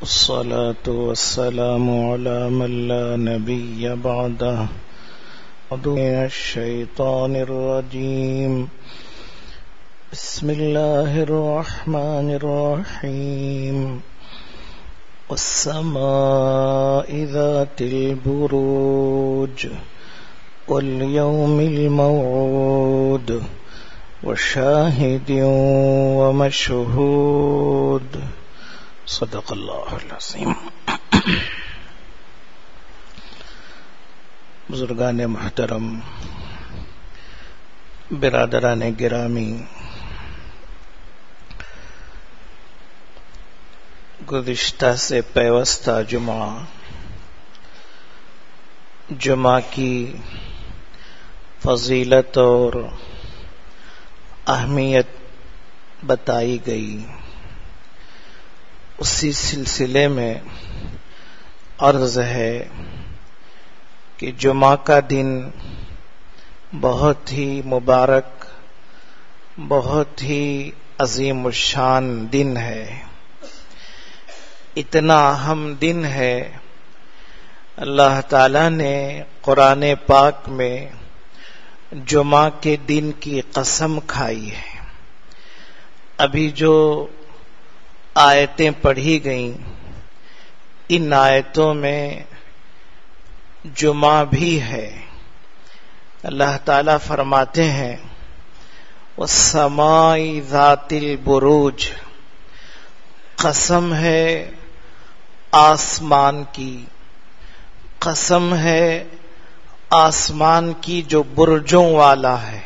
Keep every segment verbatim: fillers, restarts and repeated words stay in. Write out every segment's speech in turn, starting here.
الصلاة والسلام على من لا نبي بعده من الشيطان الرجيم بسم الله الرحمن الرحيم والسماء ذات البروج واليوم الموعود وشاهد ومشهود صدق اللہ العظیم. بزرگان محترم، برادران گرامی، گزشتہ سے پیوستہ جمعہ جمعہ کی فضیلت اور اہمیت بتائی گئی. اسی سلسلے میں عرض ہے کہ جمعہ کا دن بہت ہی مبارک، بہت ہی عظیم الشان دن ہے. اتنا اہم دن ہے، اللہ تعالی نے قرآن پاک میں جمعہ کے دن کی قسم کھائی ہے. ابھی جو آیتیں پڑھی گئیں، ان آیتوں میں جمعہ بھی ہے. اللہ تعالی فرماتے ہیں وَالسَّمَاءِ ذَاتِ الْبُرُوجِ، قسم ہے آسمان کی، قسم ہے آسمان کی جو برجوں والا ہے.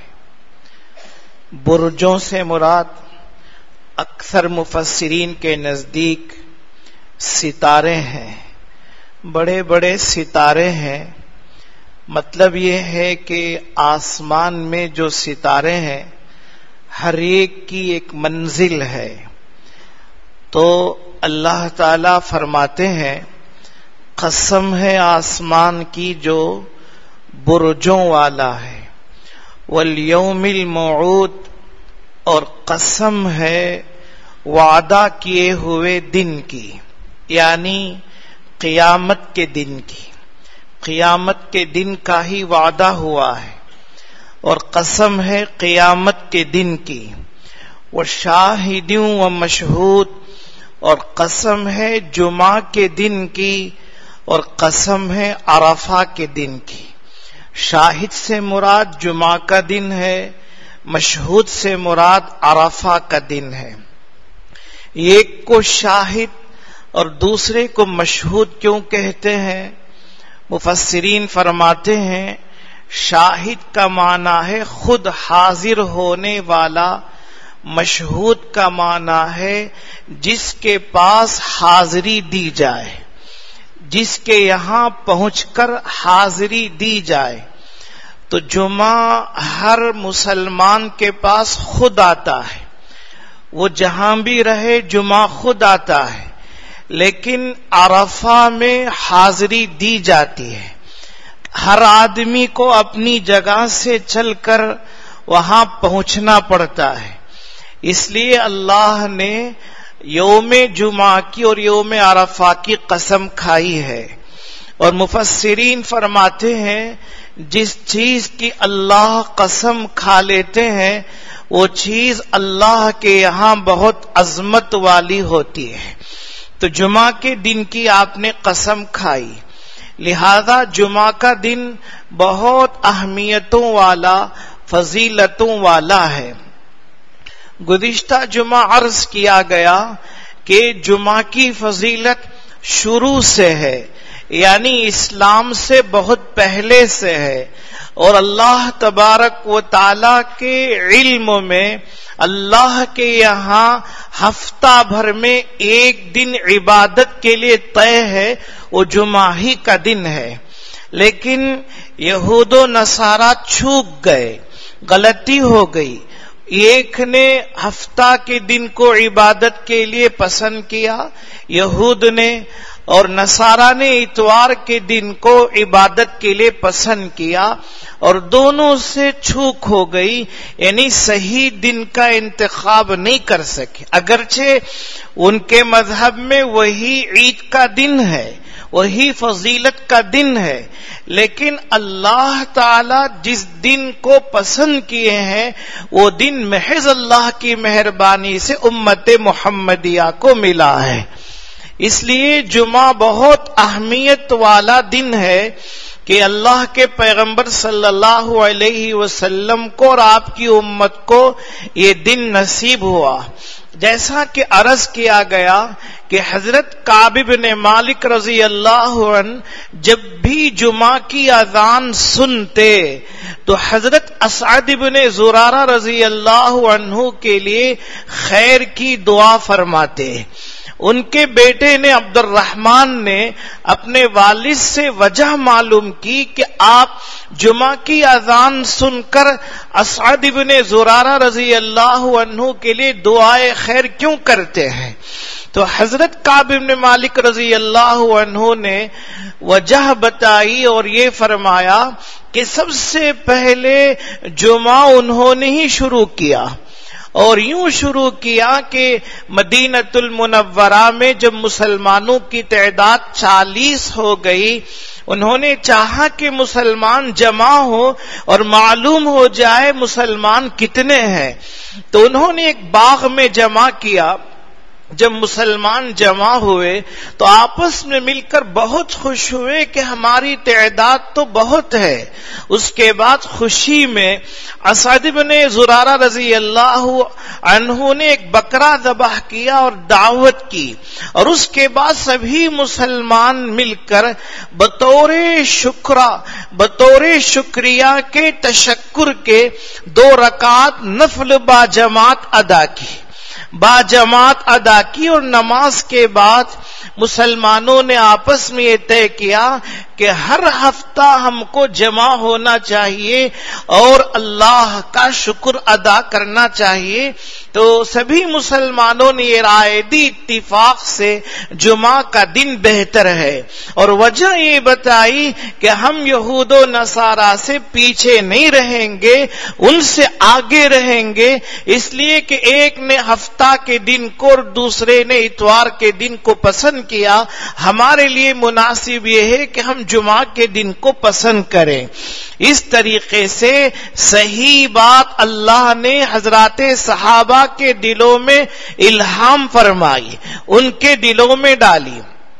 برجوں سے مراد اکثر مفسرین کے نزدیک ستارے ہیں، بڑے بڑے ستارے ہیں. مطلب یہ ہے کہ آسمان میں جو ستارے ہیں ہر ایک کی ایک منزل ہے. تو اللہ تعالی فرماتے ہیں قسم ہے آسمان کی جو برجوں والا ہے. والیوم الموعود، اور قسم ہے وعدہ کیے ہوئے دن کی، یعنی قیامت کے دن کی. قیامت کے دن کا ہی وعدہ ہوا ہے اور قسم ہے قیامت کے دن کی. وشاہد ومشہود، اور قسم ہے جمعہ کے دن کی اور قسم ہے عرفہ کے دن کی. شاہد سے مراد جمعہ کا دن ہے، مشہود سے مراد عرفہ کا دن ہے. ایک کو شاہد اور دوسرے کو مشہود کیوں کہتے ہیں؟ مفسرین فرماتے ہیں شاہد کا معنی ہے خود حاضر ہونے والا، مشہود کا معنی ہے جس کے پاس حاضری دی جائے، جس کے یہاں پہنچ کر حاضری دی جائے. تو جمعہ ہر مسلمان کے پاس خود آتا ہے، وہ جہاں بھی رہے جمعہ خود آتا ہے. لیکن عرفہ میں حاضری دی جاتی ہے، ہر آدمی کو اپنی جگہ سے چل کر وہاں پہنچنا پڑتا ہے. اس لیے اللہ نے یوم جمعہ کی اور یوم عرفہ کی قسم کھائی ہے. اور مفسرین فرماتے ہیں جس چیز کی اللہ قسم کھا لیتے ہیں وہ چیز اللہ کے یہاں بہت عظمت والی ہوتی ہے. تو جمعہ کے دن کی آپ نے قسم کھائی، لہذا جمعہ کا دن بہت اہمیتوں والا، فضیلتوں والا ہے. گزشتہ جمعہ عرض کیا گیا کہ جمعہ کی فضیلت شروع سے ہے، یعنی اسلام سے بہت پہلے سے ہے. اور اللہ تبارک و تعالی کے علم میں اللہ کے یہاں ہفتہ بھر میں ایک دن عبادت کے لیے طے ہے، وہ جمعہ ہی کا دن ہے. لیکن یہود و نصارہ چوک گئے، غلطی ہو گئی. ایک نے ہفتہ کے دن کو عبادت کے لیے پسند کیا یہود نے، اور نصارہ نے اتوار کے دن کو عبادت کے لیے پسند کیا اور دونوں سے چوک ہو گئی، یعنی صحیح دن کا انتخاب نہیں کر سکے، اگرچہ ان کے مذہب میں وہی عید کا دن ہے، وہی فضیلت کا دن ہے، لیکن اللہ تعالی جس دن کو پسند کیے ہیں وہ دن محض اللہ کی مہربانی سے امت محمدیہ کو ملا ہے۔ اس لیے جمعہ بہت اہمیت والا دن ہے کہ اللہ کے پیغمبر صلی اللہ علیہ وسلم کو اور آپ کی امت کو یہ دن نصیب ہوا۔ جیسا کہ عرض کیا گیا کہ حضرت کعب بن مالک رضی اللہ عنہ جب بھی جمعہ کی اذان سنتے تو حضرت اسعد بن زرارہ رضی اللہ عنہ کے لیے خیر کی دعا فرماتے۔ ان کے بیٹے نے عبد الرحمن نے اپنے والد سے وجہ معلوم کی کہ آپ جمعہ کی اذان سن کر اسعد بن زرارہ رضی اللہ عنہ کے لیے دعائے خیر کیوں کرتے ہیں؟ تو حضرت کعب بن مالک رضی اللہ عنہ نے وجہ بتائی اور یہ فرمایا کہ سب سے پہلے جمعہ انہوں نے ہی شروع کیا، اور یوں شروع کیا کہ مدینۃ المنورہ میں جب مسلمانوں کی تعداد چالیس ہو گئی، انہوں نے چاہا کہ مسلمان جمع ہو اور معلوم ہو جائے مسلمان کتنے ہیں، تو انہوں نے ایک باغ میں جمع کیا۔ جب مسلمان جمع ہوئے تو آپس میں مل کر بہت خوش ہوئے کہ ہماری تعداد تو بہت ہے۔ اس کے بعد خوشی میں اسعد بن زرارہ رضی اللہ عنہ نے ایک بکرا ذبح کیا اور دعوت کی، اور اس کے بعد سبھی مسلمان مل کر بطور شکرہ بطور شکریہ کے تشکر کے دو رکعت نفل با جماعت ادا کی با جماعت ادا کی اور نماز کے بعد مسلمانوں نے آپس میں یہ طے کیا کہ ہر ہفتہ ہم کو جمع ہونا چاہیے اور اللہ کا شکر ادا کرنا چاہیے۔ تو سبھی مسلمانوں نے یہ رائے دی اتفاق سے جمعہ کا دن بہتر ہے، اور وجہ یہ بتائی کہ ہم یہود و نصارہ سے پیچھے نہیں رہیں گے، ان سے آگے رہیں گے، اس لیے کہ ایک نے ہفتہ کے دن کو اور دوسرے نے اتوار کے دن کو پسند کیا، ہمارے لیے مناسب یہ ہے کہ ہم جمعہ کے دن کو پسند کریں۔ اس طریقے سے صحیح بات اللہ نے حضرات صحابہ کے دلوں میں الہام فرمائی، ان کے دلوں میں ڈالی۔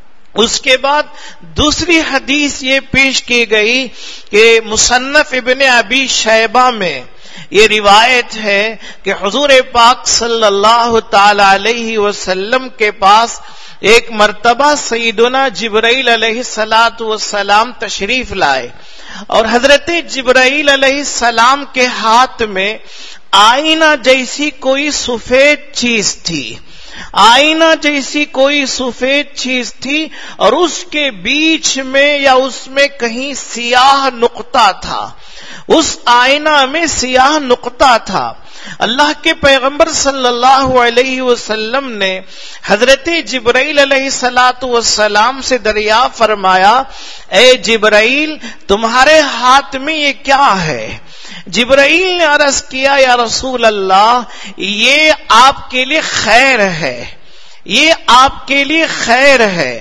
اس کے بعد دوسری حدیث یہ پیش کی گئی کہ مصنف ابن ابی شیبہ میں یہ روایت ہے کہ حضور پاک صلی اللہ تعالی علیہ وسلم کے پاس ایک مرتبہ سیدنا جبرائیل علیہ الصلاۃ والسلام تشریف لائے، اور حضرت جبرائیل علیہ السلام کے ہاتھ میں آئینہ جیسی کوئی سفید چیز تھی، آئینہ جیسی کوئی سفید چیز تھی، اور اس کے بیچ میں یا اس میں کہیں سیاہ نقطہ تھا، اس آئینہ میں سیاہ نقطہ تھا۔ اللہ کے پیغمبر صلی اللہ علیہ وسلم نے حضرت جبرائیل علیہ الصلاۃ والسلام سے دریافت فرمایا، اے جبرائیل تمہارے ہاتھ میں یہ کیا ہے؟ جبرائیل نے عرض کیا، یا رسول اللہ یہ آپ کے لیے خیر ہے، یہ آپ کے لیے خیر ہے۔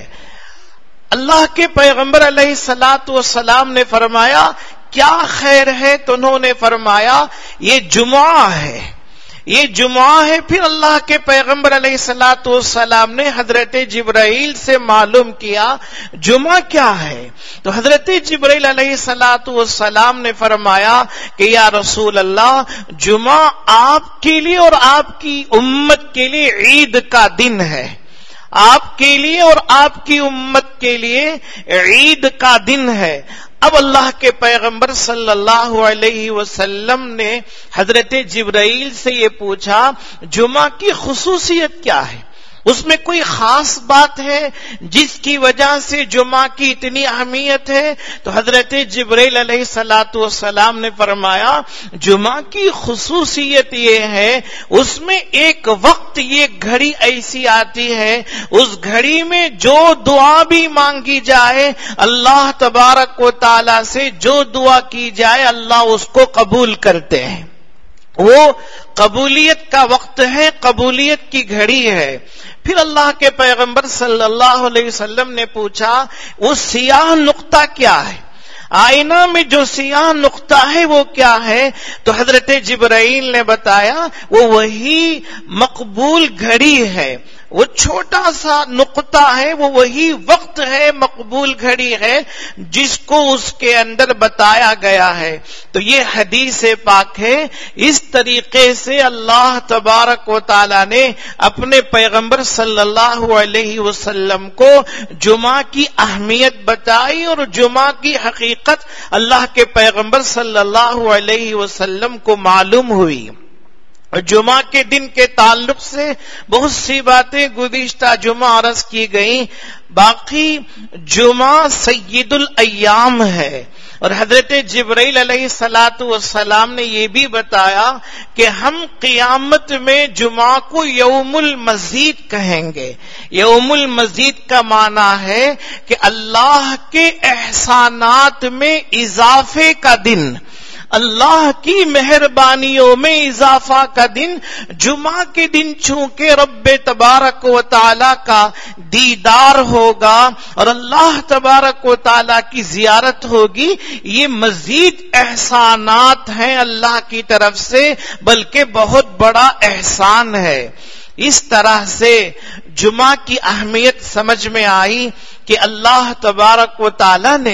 اللہ کے پیغمبر علیہ الصلاۃ والسلام نے فرمایا کیا خیر ہے؟ تو انہوں نے فرمایا یہ جمعہ ہے، یہ جمعہ ہے۔ پھر اللہ کے پیغمبر علیہ الصلاۃ والسلام نے حضرت جبرائیل سے معلوم کیا جمعہ کیا ہے، تو حضرت جبرائیل علیہ الصلاۃ والسلام نے فرمایا کہ یا رسول اللہ جمعہ آپ کے لیے اور آپ کی امت کے لیے عید کا دن ہے، آپ کے لیے اور آپ کی امت کے لیے عید کا دن ہے۔ اب اللہ کے پیغمبر صلی اللہ علیہ وسلم نے حضرت جبرائیل سے یہ پوچھا جمعہ کی خصوصیت کیا ہے؟ اس میں کوئی خاص بات ہے جس کی وجہ سے جمعہ کی اتنی اہمیت ہے؟ تو حضرت جبرائیل علیہ الصلوۃ والسلام نے فرمایا جمعہ کی خصوصیت یہ ہے اس میں ایک وقت، یہ گھڑی ایسی آتی ہے، اس گھڑی میں جو دعا بھی مانگی جائے اللہ تبارک و تعالی سے، جو دعا کی جائے اللہ اس کو قبول کرتے ہیں۔ وہ قبولیت کا وقت ہے، قبولیت کی گھڑی ہے۔ پھر اللہ کے پیغمبر صلی اللہ علیہ وسلم نے پوچھا وہ سیاہ نقطہ کیا ہے؟ آئینہ میں جو سیاہ نقطہ ہے وہ کیا ہے؟ تو حضرت جبرائیل نے بتایا وہ وہی مقبول گھڑی ہے، وہ چھوٹا سا نقطہ ہے، وہ وہی وقت ہے، مقبول گھڑی ہے جس کو اس کے اندر بتایا گیا ہے۔ تو یہ حدیث پاک ہے۔ اس طریقے سے اللہ تبارک و تعالی نے اپنے پیغمبر صلی اللہ علیہ وسلم کو جمعہ کی اہمیت بتائی، اور جمعہ کی حقیقت اللہ کے پیغمبر صلی اللہ علیہ وسلم کو معلوم ہوئی۔ جمعہ کے دن کے تعلق سے بہت سی باتیں گزشتہ جمعہ عرض کی گئیں، باقی جمعہ سید الایام ہے، اور حضرت جبرائیل علیہ الصلوۃ والسلام نے یہ بھی بتایا کہ ہم قیامت میں جمعہ کو یوم المزید کہیں گے۔ یوم المزید کا معنی ہے کہ اللہ کے احسانات میں اضافے کا دن، اللہ کی مہربانیوں میں اضافہ کا دن۔ جمعہ کے دن چونکہ رب تبارک و تعالی کا دیدار ہوگا اور اللہ تبارک و تعالی کی زیارت ہوگی، یہ مزید احسانات ہیں اللہ کی طرف سے، بلکہ بہت بڑا احسان ہے۔ اس طرح سے جمعہ کی اہمیت سمجھ میں آئی کہ اللہ تبارک و تعالی نے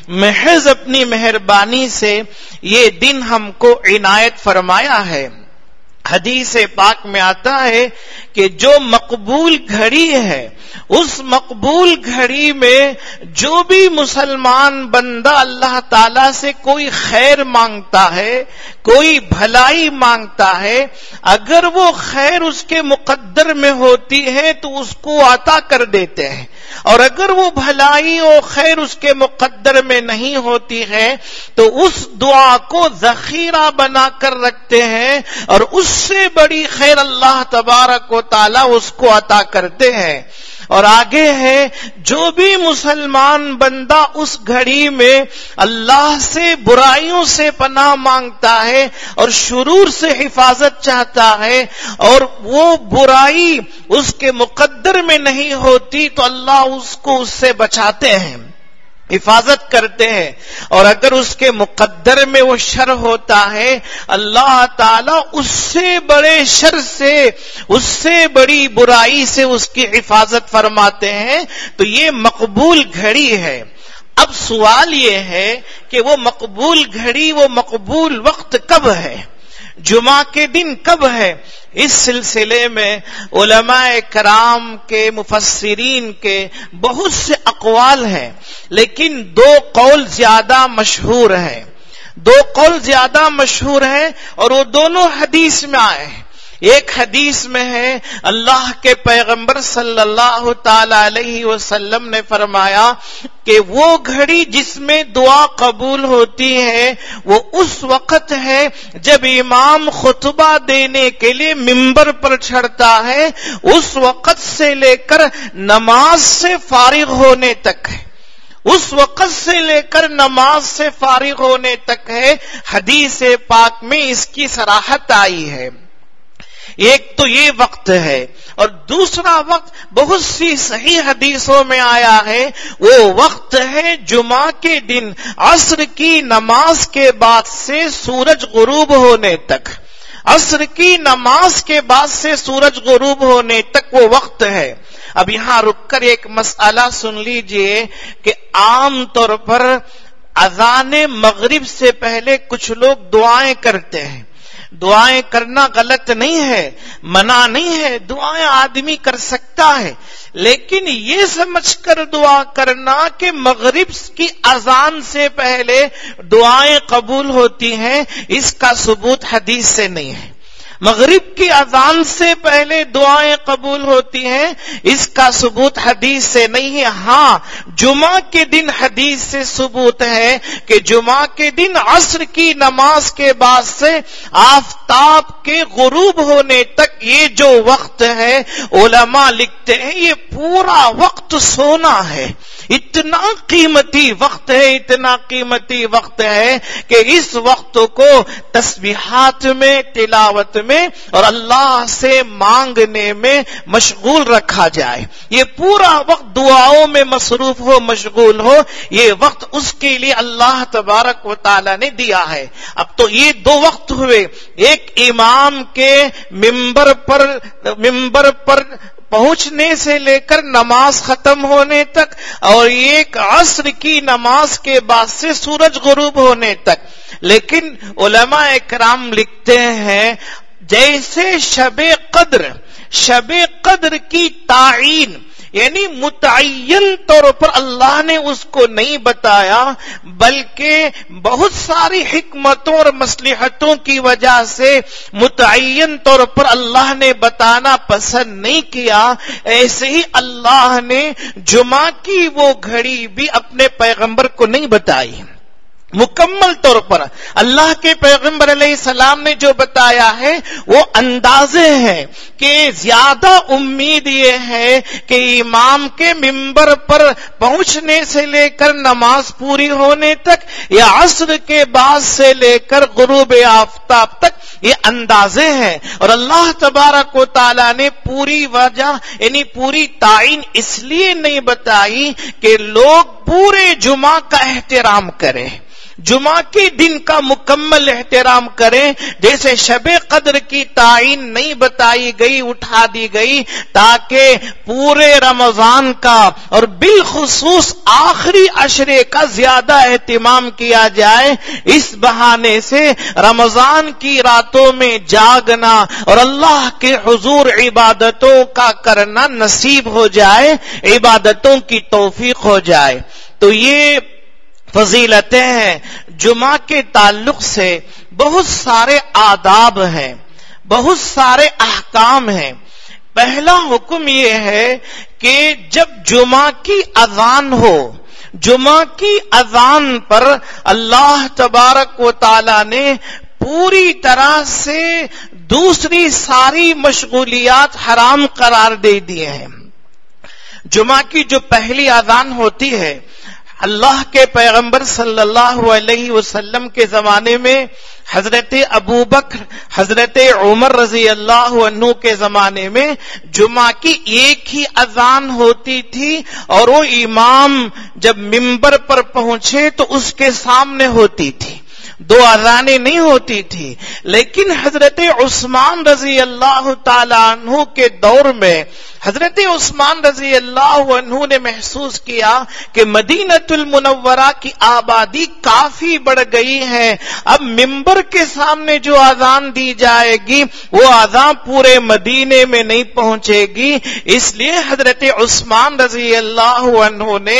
محض اپنی مہربانی سے یہ دن ہم کو عنایت فرمایا ہے۔ حدیث پاک میں آتا ہے کہ جو مقبول گھڑی ہے، اس مقبول گھڑی میں جو بھی مسلمان بندہ اللہ تعالی سے کوئی خیر مانگتا ہے، کوئی بھلائی مانگتا ہے، اگر وہ خیر اس کے مقدر میں ہوتی ہے تو اس کو عطا کر دیتے ہیں، اور اگر وہ بھلائی اور خیر اس کے مقدر میں نہیں ہوتی ہے تو اس دعا کو ذخیرہ بنا کر رکھتے ہیں، اور اس سے بڑی خیر اللہ تبارک و تعالی اس کو عطا کرتے ہیں۔ اور آگے ہے جو بھی مسلمان بندہ اس گھڑی میں اللہ سے برائیوں سے پناہ مانگتا ہے اور شرور سے حفاظت چاہتا ہے، اور وہ برائی اس کے مقدر میں نہیں ہوتی تو اللہ اس کو اس سے بچاتے ہیں، حفاظت کرتے ہیں، اور اگر اس کے مقدر میں وہ شر ہوتا ہے اللہ تعالیٰ اس سے بڑے شر سے، اس سے بڑی برائی سے اس کی حفاظت فرماتے ہیں۔ تو یہ مقبول گھڑی ہے۔ اب سوال یہ ہے کہ وہ مقبول گھڑی، وہ مقبول وقت کب ہے؟ جمعہ کے دن کب ہے؟ اس سلسلے میں علماء کرام کے، مفسرین کے بہت سے اقوال ہیں، لیکن دو قول زیادہ مشہور ہیں، دو قول زیادہ مشہور ہیں اور وہ دونوں حدیث میں آئے ہیں۔ ایک حدیث میں ہے اللہ کے پیغمبر صلی اللہ تعالی علیہ وسلم نے فرمایا کہ وہ گھڑی جس میں دعا قبول ہوتی ہے وہ اس وقت ہے جب امام خطبہ دینے کے لیے ممبر پر چڑھتا ہے، اس وقت سے لے کر نماز سے فارغ ہونے تک ہے، اس وقت سے لے کر نماز سے فارغ ہونے تک ہے۔ حدیث پاک میں اس کی صراحت آئی ہے۔ ایک تو یہ وقت ہے، اور دوسرا وقت بہت سی صحیح حدیثوں میں آیا ہے، وہ وقت ہے جمعہ کے دن عصر کی نماز کے بعد سے سورج غروب ہونے تک، عصر کی نماز کے بعد سے سورج غروب ہونے تک وہ وقت ہے۔ اب یہاں رک کر ایک مسئلہ سن لیجئے کہ عام طور پر اذان مغرب سے پہلے کچھ لوگ دعائیں کرتے ہیں۔ دعائیں کرنا غلط نہیں ہے، منع نہیں ہے، دعائیں آدمی کر سکتا ہے، لیکن یہ سمجھ کر دعا کرنا کہ مغرب کی اذان سے پہلے دعائیں قبول ہوتی ہیں، اس کا ثبوت حدیث سے نہیں ہے۔ مغرب کی اذان سے پہلے دعائیں قبول ہوتی ہیں، اس کا ثبوت حدیث سے نہیں ہے. ہاں جمعہ کے دن حدیث سے ثبوت ہے کہ جمعہ کے دن عصر کی نماز کے بعد سے آفتاب کے غروب ہونے تک یہ جو وقت ہے، علماء لکھتے ہیں یہ پورا وقت سونا ہے. اتنا قیمتی وقت ہے، اتنا قیمتی وقت ہے کہ اس وقت کو تسبیحات میں، تلاوت میں اور اللہ سے مانگنے میں مشغول رکھا جائے. یہ پورا وقت دعاؤں میں مصروف ہو، مشغول ہو. یہ وقت اس کے لیے اللہ تبارک و تعالی نے دیا ہے. اب تو یہ دو وقت ہوئے، ایک امام کے ممبر پر ممبر پر پہنچنے سے لے کر نماز ختم ہونے تک، اور ایک عصر کی نماز کے بعد سے سورج غروب ہونے تک. لیکن علماء اکرام لکھتے ہیں جیسے شب قدر شب قدر کی تعین یعنی متعین طور پر اللہ نے اس کو نہیں بتایا، بلکہ بہت ساری حکمتوں اور مصلحتوں کی وجہ سے متعین طور پر اللہ نے بتانا پسند نہیں کیا. ایسے ہی اللہ نے جمعہ کی وہ گھڑی بھی اپنے پیغمبر کو نہیں بتائی. مکمل طور پر اللہ کے پیغمبر علیہ السلام نے جو بتایا ہے وہ اندازے ہیں کہ زیادہ امید یہ ہے کہ امام کے ممبر پر پہنچنے سے لے کر نماز پوری ہونے تک یا عصر کے بعد سے لے کر غروب آفتاب تک یہ اندازے ہیں. اور اللہ تبارک و تعالی نے پوری وجہ یعنی پوری تعین اس لیے نہیں بتائی کہ لوگ پورے جمعہ کا احترام کریں، جمعہ کے دن کا مکمل احترام کریں. جیسے شب قدر کی تعین نہیں بتائی گئی، اٹھا دی گئی تاکہ پورے رمضان کا اور بالخصوص آخری عشرے کا زیادہ اہتمام کیا جائے. اس بہانے سے رمضان کی راتوں میں جاگنا اور اللہ کے حضور عبادتوں کا کرنا نصیب ہو جائے، عبادتوں کی توفیق ہو جائے. تو یہ فضیلتیں ہیں. جمعہ کے تعلق سے بہت سارے آداب ہیں، بہت سارے احکام ہیں. پہلا حکم یہ ہے کہ جب جمعہ کی اذان ہو، جمعہ کی اذان پر اللہ تبارک و تعالی نے پوری طرح سے دوسری ساری مشغولیات حرام قرار دے دیے ہیں. جمعہ کی جو پہلی اذان ہوتی ہے، اللہ کے پیغمبر صلی اللہ علیہ وسلم کے زمانے میں حضرت ابوبکر، حضرت عمر رضی اللہ عنہ کے زمانے میں جمعہ کی ایک ہی اذان ہوتی تھی، اور وہ امام جب ممبر پر پہنچے تو اس کے سامنے ہوتی تھی، دو اذانیں نہیں ہوتی تھی. لیکن حضرت عثمان رضی اللہ تعالی عنہ کے دور میں حضرت عثمان رضی اللہ عنہ نے محسوس کیا کہ مدینۃ المنورہ کی آبادی کافی بڑھ گئی ہے. اب ممبر کے سامنے جو اذان دی جائے گی وہ اذان پورے مدینے میں نہیں پہنچے گی. اس لیے حضرت عثمان رضی اللہ عنہ نے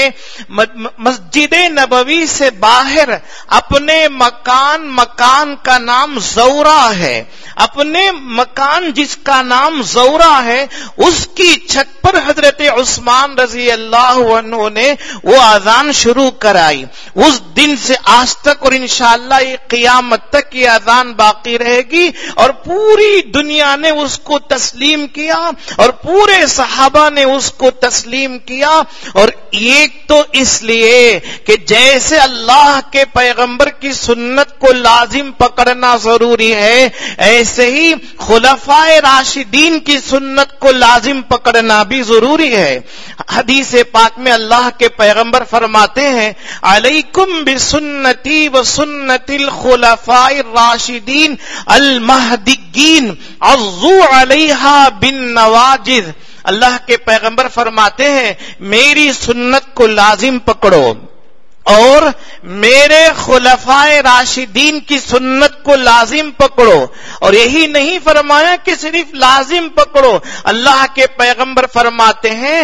مسجد نبوی سے باہر اپنے مکان مکان کا نام زورا ہے، اپنے مکان جس کا نام زورا ہے اس کی چھت پر حضرت عثمان رضی اللہ عنہ نے وہ اذان شروع کرائی. اس دن سے آج تک اور انشاءاللہ یہ قیامت تک یہ اذان باقی رہے گی، اور پوری دنیا نے اس کو تسلیم کیا اور پورے صحابہ نے اس کو تسلیم کیا. اور ایک تو اس لیے کہ جیسے اللہ کے پیغمبر کی سنت کو لازم پکڑنا ضروری ہے، ایسے ہی خلفائے راشدین کی سنت کو لازم پکڑنا بھی ضروری ہے. حدیث پاک میں اللہ کے پیغمبر فرماتے ہیں علیکم بسنتی و سنت الخلفاء الراشدین المہدیین عضوا علیہا بالنواجذ. اللہ کے پیغمبر فرماتے ہیں میری سنت کو لازم پکڑو، اور میرے خلفائے راشدین کی سنت کو لازم پکڑو. اور یہی نہیں فرمایا کہ صرف لازم پکڑو، اللہ کے پیغمبر فرماتے ہیں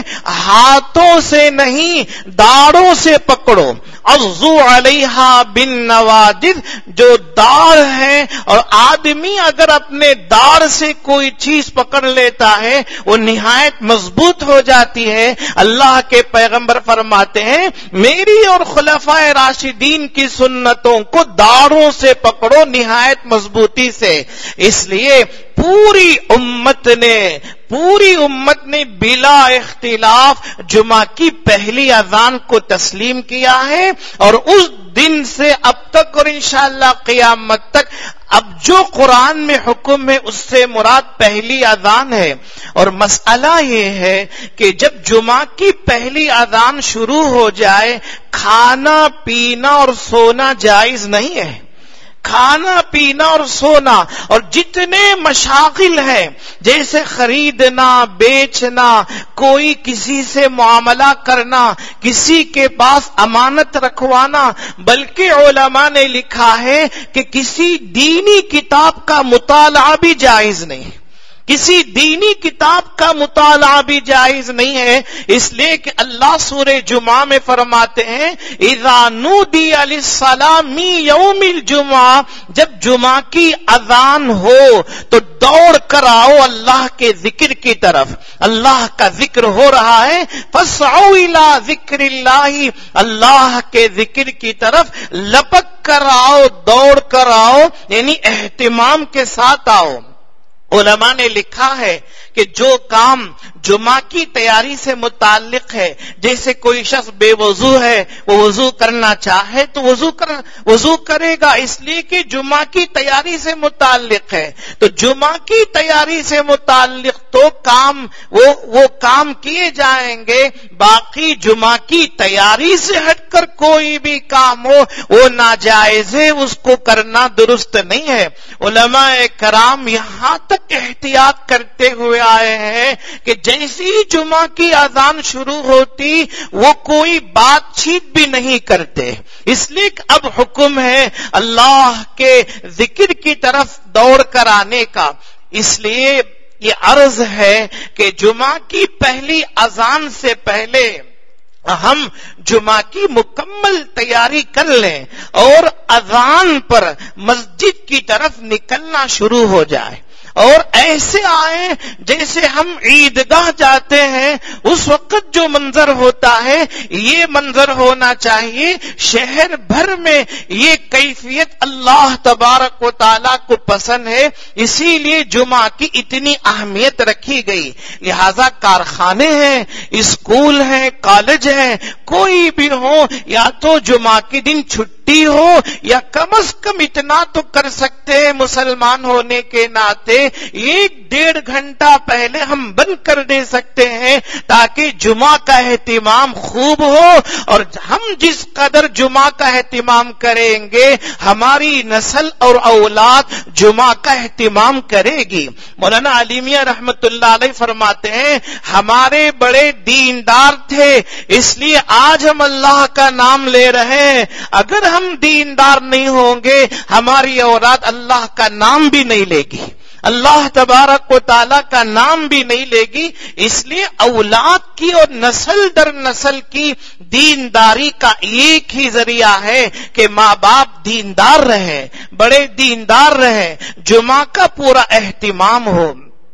ہاتھوں سے نہیں داڑھوں سے پکڑو. عضو علیہا بالنواجذ، جو داڑھ ہے، اور آدمی اگر اپنے داڑھ سے کوئی چیز پکڑ لیتا ہے وہ نہایت مضبوط ہو جاتی ہے. اللہ کے پیغمبر فرماتے ہیں میری اور خلفائے راشدین کی سنتوں کو داڑھوں سے پکڑو نہایت مضبوطی سے. اس لیے پوری امت نے پوری امت نے بلا اختلاف جمعہ کی پہلی اذان کو تسلیم کیا ہے، اور اس دن سے اب تک اور انشاءاللہ قیامت تک اب جو قرآن میں حکم ہے اس سے مراد پہلی اذان ہے. اور مسئلہ یہ ہے کہ جب جمعہ کی پہلی اذان شروع ہو جائے کھانا پینا اور سونا جائز نہیں ہے. کھانا پینا اور سونا اور جتنے مشاغل ہیں جیسے خریدنا بیچنا، کوئی کسی سے معاملہ کرنا، کسی کے پاس امانت رکھوانا، بلکہ علماء نے لکھا ہے کہ کسی دینی کتاب کا مطالعہ بھی جائز نہیں، کسی دینی کتاب کا مطالعہ بھی جائز نہیں ہے. اس لیے کہ اللہ سورہ جمعہ میں فرماتے ہیں اذا نودی للصلاۃ من یوم الجمعہ، جب جمعہ کی اذان ہو تو دوڑ کر آؤ اللہ کے ذکر کی طرف. اللہ کا ذکر ہو رہا ہے فاسعوا الی ذکر اللہ، اللہ کے ذکر کی طرف لپک کر آؤ، دوڑ کر آؤ، یعنی اہتمام کے ساتھ آؤ. علماء نے لکھا ہے کہ جو کام جمعہ کی تیاری سے متعلق ہے، جیسے کوئی شخص بے وضو ہے وہ وضو کرنا چاہے تو وضو کر وضو کرے گا، اس لیے کہ جمعہ کی تیاری سے متعلق ہے. تو جمعہ کی تیاری سے متعلق تو کام وہ وہ کام کیے جائیں گے. باقی جمعہ کی تیاری سے ہٹ کر کوئی بھی کام ہو وہ ناجائز ہے، اس کو کرنا درست نہیں ہے. علماء کرام یہاں تک احتیاط کرتے ہوئے آئے ہیں کہ جیسی جمعہ کی اذان شروع ہوتی وہ کوئی بات چیت بھی نہیں کرتے، اس لیے کہ اب حکم ہے اللہ کے ذکر کی طرف دوڑ کر آنے کا. اس لیے یہ عرض ہے کہ جمعہ کی پہلی اذان سے پہلے ہم جمعہ کی مکمل تیاری کر لیں اور اذان پر مسجد کی طرف نکلنا شروع ہو جائے، اور ایسے آئیں جیسے ہم عیدگاہ جاتے ہیں اس وقت جو منظر ہوتا ہے یہ منظر ہونا چاہیے. شہر بھر میں یہ کیفیت اللہ تبارک و تعالیٰ کو پسند ہے، اسی لیے جمعہ کی اتنی اہمیت رکھی گئی. لہذا کارخانے ہیں، اسکول ہیں، کالج ہیں، کوئی بھی ہو یا تو جمعہ کے دن چھٹی ہو یا کم از کم اتنا تو کر سکتے ہیں مسلمان ہونے کے ناطے ایک ڈیڑھ گھنٹہ پہلے ہم بند کر دے سکتے ہیں تاکہ جمعہ کا اہتمام خوب ہو. اور ہم جس قدر جمعہ کا اہتمام کریں گے ہماری نسل اور اولاد جمعہ کا اہتمام کرے گی. مولانا علی میاں رحمت اللہ علیہ فرماتے ہیں ہمارے بڑے دیندار تھے اس لیے آج ہم اللہ کا نام لے رہے ہیں، اگر ہم دیندار نہیں ہوں گے ہماری اولاد اللہ کا نام بھی نہیں لے گی، اللہ تبارک و تعالیٰ کا نام بھی نہیں لے گی. اس لیے اولاد کی اور نسل در نسل کی دینداری کا ایک ہی ذریعہ ہے کہ ماں باپ دیندار رہے، بڑے دیندار رہے، جمعہ کا پورا اہتمام ہو.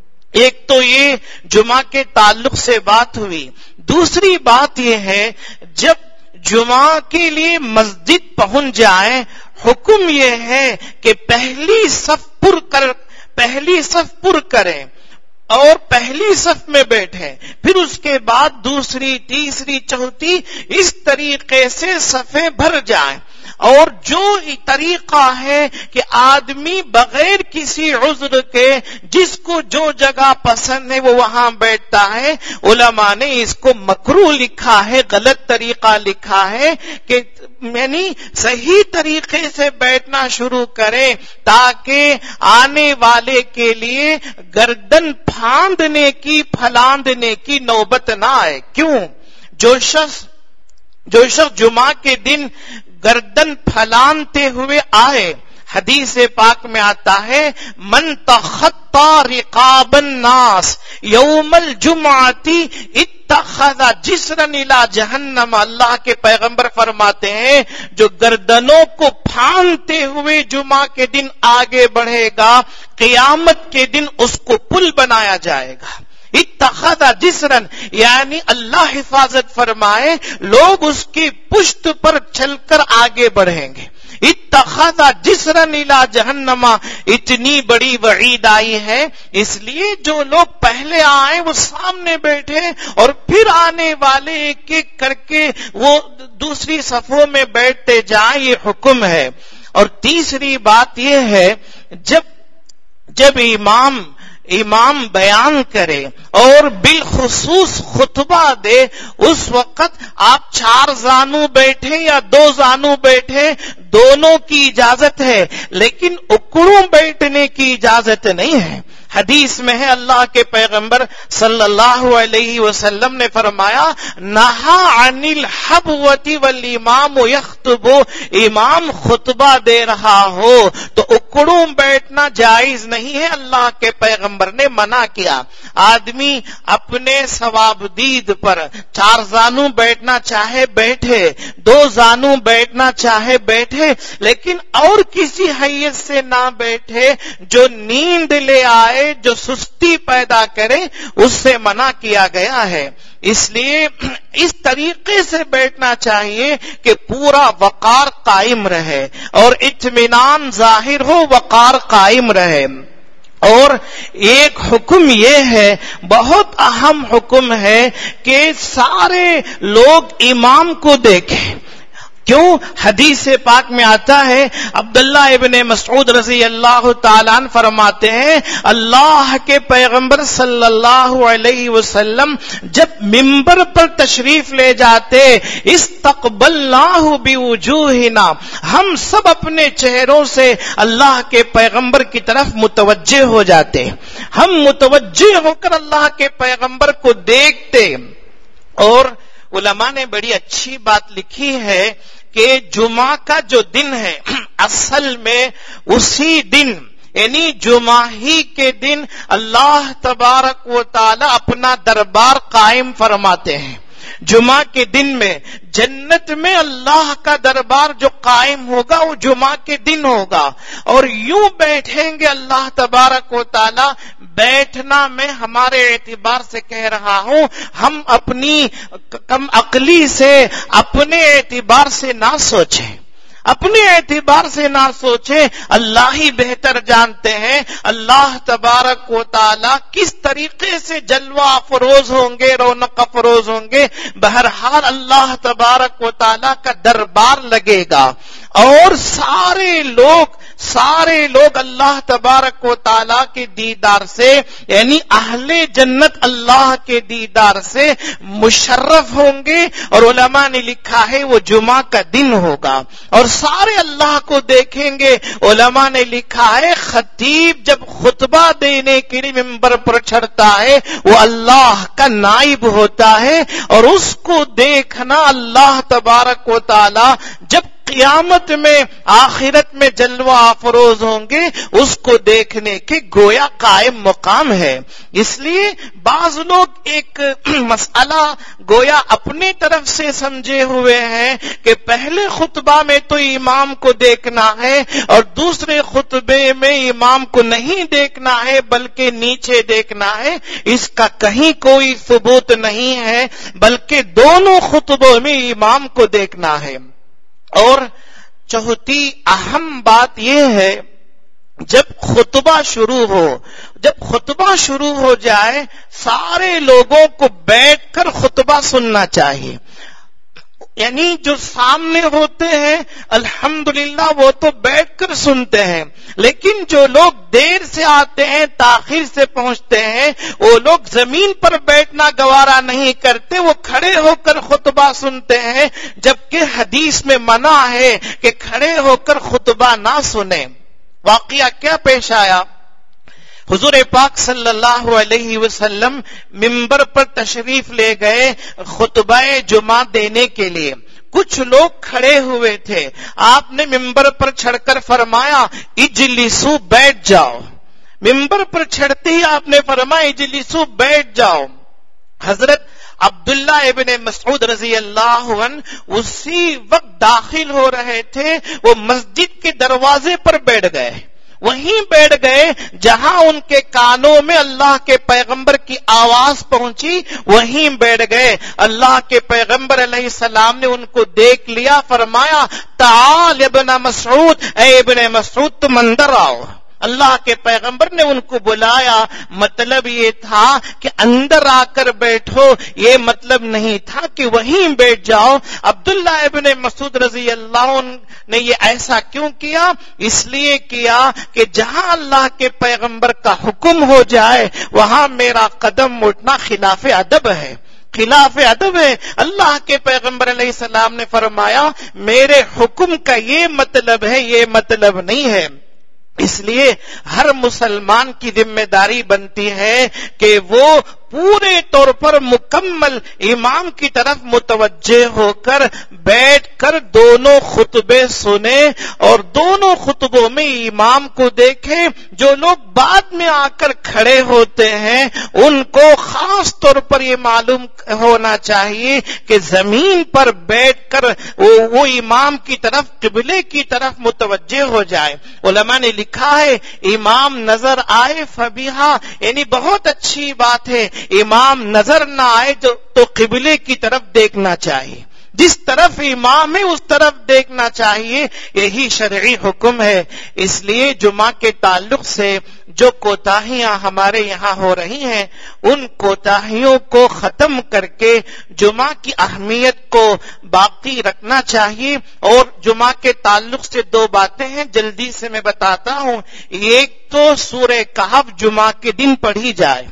ایک تو یہ جمعہ کے تعلق سے بات ہوئی. دوسری بات یہ ہے جب جمعہ کے لیے مسجد پہنچ جائیں حکم یہ ہے کہ پہلی صف پر کر پہلی صف پر کریں اور پہلی صف میں بیٹھیں، پھر اس کے بعد دوسری تیسری چوتھی اس طریقے سے صفیں بھر جائیں. اور جو طریقہ ہے کہ آدمی بغیر کسی عذر کے جس کو جو جگہ پسند ہے وہ وہاں بیٹھتا ہے، علماء نے اس کو مکروہ لکھا ہے، غلط طریقہ لکھا ہے کہ یعنی صحیح طریقے سے بیٹھنا شروع کریں تاکہ آنے والے کے لیے گردن پھاندنے کی پھلاندنے کی نوبت نہ آئے. کیوں؟ جو شخص جو شخص جمعہ کے دن گردن پھلانتے ہوئے آئے، حدیث پاک میں آتا ہے من تخطى رقاب الناس یوم الجمعۃ اتخذ جسرا الى جہنم، اللہ کے پیغمبر فرماتے ہیں جو گردنوں کو پھاندتے ہوئے جمعہ کے دن آگے بڑھے گا، قیامت کے دن اس کو پل بنایا جائے گا۔ اتخذ جسرا یعنی اللہ حفاظت فرمائے، لوگ اس کی پشت پر چل کر آگے بڑھیں گے۔ اتخذ جسرا الى جہنم، اتنی بڑی وعید آئی ہے، اس لیے جو لوگ پہلے آئے وہ سامنے بیٹھے اور پھر آنے والے ایک ایک کر کے وہ دوسری صفوں میں بیٹھتے جائیں، یہ حکم ہے۔ اور تیسری بات یہ ہے جب جب امام امام بیان کرے اور بالخصوص خطبہ دے، اس وقت آپ چار زانو بیٹھے یا دو زانو بیٹھے دونوں کی اجازت ہے، لیکن اکڑوں بیٹھنے کی اجازت نہیں ہے۔ حدیث میں ہے اللہ کے پیغمبر صلی اللہ علیہ وسلم نے فرمایا نہا عن الحبوۃ والامام یخطب، امام خطبہ دے رہا ہو تو اکڑوں بیٹھنا جائز نہیں ہے، اللہ کے پیغمبر نے منع کیا۔ آدمی اپنے ثوابدید پر چار زانو بیٹھنا چاہے بیٹھے، دو زانو بیٹھنا چاہے بیٹھے، لیکن اور کسی حیثیت سے نہ بیٹھے جو نیند لے آئے، جو سستی پیدا کرے، اس سے منع کیا گیا ہے۔ اس لیے اس طریقے سے بیٹھنا چاہیے کہ پورا وقار قائم رہے اور اطمینان ظاہر ہو، وقار قائم رہے۔ اور ایک حکم یہ ہے، بہت اہم حکم ہے کہ سارے لوگ امام کو دیکھیں۔ کیوں؟ حدیث پاک میں آتا ہے، عبداللہ ابن مسعود رضی اللہ تعالیٰ عنہ فرماتے ہیں اللہ کے پیغمبر صلی اللہ علیہ وسلم جب منبر پر تشریف لے جاتے استقبلناہ بوجوہنا، ہم سب اپنے چہروں سے اللہ کے پیغمبر کی طرف متوجہ ہو جاتے، ہم متوجہ ہو کر اللہ کے پیغمبر کو دیکھتے۔ اور علماء نے بڑی اچھی بات لکھی ہے کہ جمعہ کا جو دن ہے اصل میں اسی دن یعنی جمعہ ہی کے دن اللہ تبارک و تعالی اپنا دربار قائم فرماتے ہیں۔ جمعہ کے دن میں جنت میں اللہ کا دربار جو قائم ہوگا وہ جمعہ کے دن ہوگا، اور یوں بیٹھیں گے اللہ تبارک و تعالی۔ بیٹھنا میں ہمارے اعتبار سے کہہ رہا ہوں، ہم اپنی کم عقلی سے اپنے اعتبار سے نہ سوچیں، اپنے اعتبار سے نہ سوچیں، اللہ ہی بہتر جانتے ہیں اللہ تبارک و تعالی کس طریقے سے جلوہ افروز ہوں گے، رونق افروز ہوں گے۔ بہرحال اللہ تبارک و تعالی کا دربار لگے گا اور سارے لوگ سارے لوگ اللہ تبارک و تعالی کے دیدار سے یعنی اہل جنت اللہ کے دیدار سے مشرف ہوں گے۔ اور علماء نے لکھا ہے وہ جمعہ کا دن ہوگا اور سارے اللہ کو دیکھیں گے۔ علماء نے لکھا ہے خطیب جب خطبہ دینے کے لیے منبر پر چڑھتا ہے وہ اللہ کا نائب ہوتا ہے، اور اس کو دیکھنا اللہ تبارک و تعالی جب قیامت میں آخرت میں جلوہ افروز ہوں گے اس کو دیکھنے کے گویا قائم مقام ہے۔ اس لیے بعض لوگ ایک مسئلہ گویا اپنی طرف سے سمجھے ہوئے ہیں کہ پہلے خطبہ میں تو امام کو دیکھنا ہے اور دوسرے خطبے میں امام کو نہیں دیکھنا ہے بلکہ نیچے دیکھنا ہے۔ اس کا کہیں کوئی ثبوت نہیں ہے، بلکہ دونوں خطبوں میں امام کو دیکھنا ہے۔ اور چوتھی اہم بات یہ ہے جب خطبہ شروع ہو جب خطبہ شروع ہو جائے سارے لوگوں کو بیٹھ کر خطبہ سننا چاہیے۔ یعنی جو سامنے ہوتے ہیں الحمدللہ وہ تو بیٹھ کر سنتے ہیں، لیکن جو لوگ دیر سے آتے ہیں تاخیر سے پہنچتے ہیں وہ لوگ زمین پر بیٹھنا گوارا نہیں کرتے، وہ کھڑے ہو کر خطبہ سنتے ہیں، جبکہ حدیث میں منع ہے کہ کھڑے ہو کر خطبہ نہ سنیں۔ واقعہ کیا پیش آیا؟ حضور پاک صلی اللہ علیہ وسلم منبر پر تشریف لے گئے خطبہ جمعہ دینے کے لیے۔ کچھ لوگ کھڑے ہوئے تھے. آپ نے ممبر پر چڑھ کر فرمایا اجلسو بیٹھ جاؤ. ممبر پر چڑھتے ہی آپ نے فرمایا اجلسو بیٹھ جاؤ. حضرت عبداللہ ابن مسعود رضی اللہ عنہ اسی وقت داخل ہو رہے تھے. وہ مسجد کے دروازے پر بیٹھ گئے. وہیں بیٹھ گئے جہاں ان کے کانوں میں اللہ کے پیغمبر کی آواز پہنچی. وہیں بیٹھ گئے. اللہ کے پیغمبر علیہ السلام نے ان کو دیکھ لیا. فرمایا تعال ابن مسعود، اے ابن مسعود تم اندر آؤ. اللہ کے پیغمبر نے ان کو بلایا. مطلب یہ تھا کہ اندر آ کر بیٹھو، یہ مطلب نہیں تھا کہ وہیں بیٹھ جاؤ. عبداللہ ابن مسعود رضی اللہ عنہ نے یہ ایسا کیوں کیا؟ اس لیے کیا کہ جہاں اللہ کے پیغمبر کا حکم ہو جائے وہاں میرا قدم اٹھنا خلاف ادب ہے، خلاف ادب ہے. اللہ کے پیغمبر علیہ السلام نے فرمایا میرے حکم کا یہ مطلب ہے، یہ مطلب نہیں ہے. اس لیے ہر مسلمان کی ذمہ داری بنتی ہے کہ وہ پورے طور پر مکمل امام کی طرف متوجہ ہو کر بیٹھ کر دونوں خطبے سنے اور دونوں خطبوں میں امام کو دیکھیں. جو لوگ بعد میں آ کر کھڑے ہوتے ہیں ان کو خاص طور پر یہ معلوم ہونا چاہیے کہ زمین پر بیٹھ کر وہ, وہ امام کی طرف قبلے کی طرف متوجہ ہو جائے. علماء نے لکھا ہے امام نظر آئے فبیہا، یعنی بہت اچھی بات ہے. امام نظر نہ آئے تو قبلے کی طرف دیکھنا چاہیے، جس طرف امام ہے اس طرف دیکھنا چاہیے. یہی شرعی حکم ہے. اس لیے جمعہ کے تعلق سے جو کوتاہیاں ہمارے یہاں ہو رہی ہیں ان کوتاہیوں کو ختم کر کے جمعہ کی اہمیت کو باقی رکھنا چاہیے. اور جمعہ کے تعلق سے دو باتیں ہیں، جلدی سے میں بتاتا ہوں. ایک تو سورہ کہف جمعہ کے دن پڑھی جائے.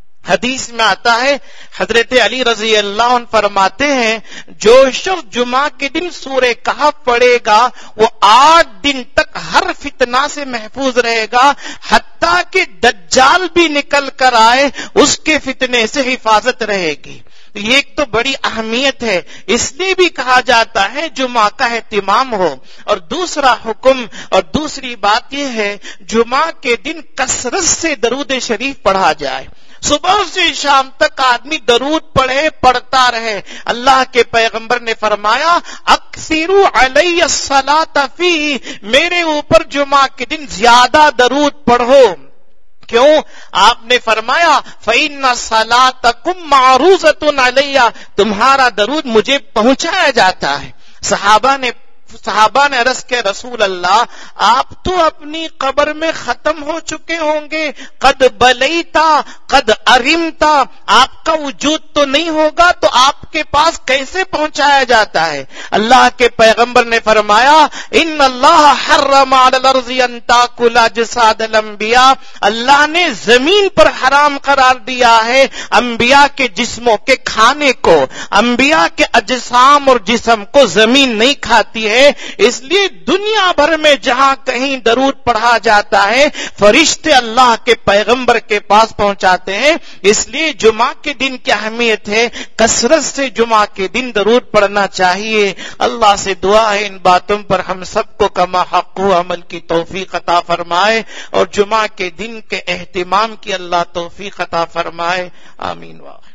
حدیث میں آتا ہے حضرت علی رضی اللہ عنہ فرماتے ہیں جو شخص جمعہ کے دن سورہ کہف پڑھے گا وہ آٹھ دن تک ہر فتنہ سے محفوظ رہے گا، حتیٰ کہ دجال بھی نکل کر آئے اس کے فتنے سے حفاظت رہے گی. یہ ایک تو بڑی اہمیت ہے، اس لیے بھی کہا جاتا ہے جمعہ کا اہتمام ہو. اور دوسرا حکم اور دوسری بات یہ ہے جمعہ کے دن کثرت سے درود شریف پڑھا جائے. صبح سے شام تک آدمی درود پڑھے، پڑھتا رہے. اللہ کے پیغمبر نے فرمایا اکثروا علی الصلاۃ فی، میرے اوپر جمعہ کے دن زیادہ درود پڑھو. کیوں؟ آپ نے فرمایا فإن صلاتکم معروضۃ علی، تمہارا درود مجھے پہنچایا جاتا ہے. صحابہ نے صحابہ نے عرض کے رسول اللہ آپ تو اپنی قبر میں ختم ہو چکے ہوں گے، قد بلیتا قد ارمتا، آپ کا وجود تو نہیں ہوگا تو آپ کے پاس کیسے پہنچایا جاتا ہے؟ اللہ کے پیغمبر نے فرمایا ان اللہ حرم علی الارض ان تاکل اجساد الانبیاء، اللہ نے زمین پر حرام قرار دیا ہے انبیاء کے جسموں کے کھانے کو. انبیاء کے اجسام اور جسم کو زمین نہیں کھاتی ہے. اس لیے دنیا بھر میں جہاں کہیں درود پڑھا جاتا ہے فرشتے اللہ کے پیغمبر کے پاس پہنچاتے ہیں. اس لیے جمعہ کے دن کی اہمیت ہے، کثرت سے جمعہ کے دن درود پڑھنا چاہیے. اللہ سے دعا ہے ان باتوں پر ہم سب کو کما حق و عمل کی توفیق عطا فرمائے اور جمعہ کے دن کے اہتمام کی اللہ توفیق عطا فرمائے. آمین. واہ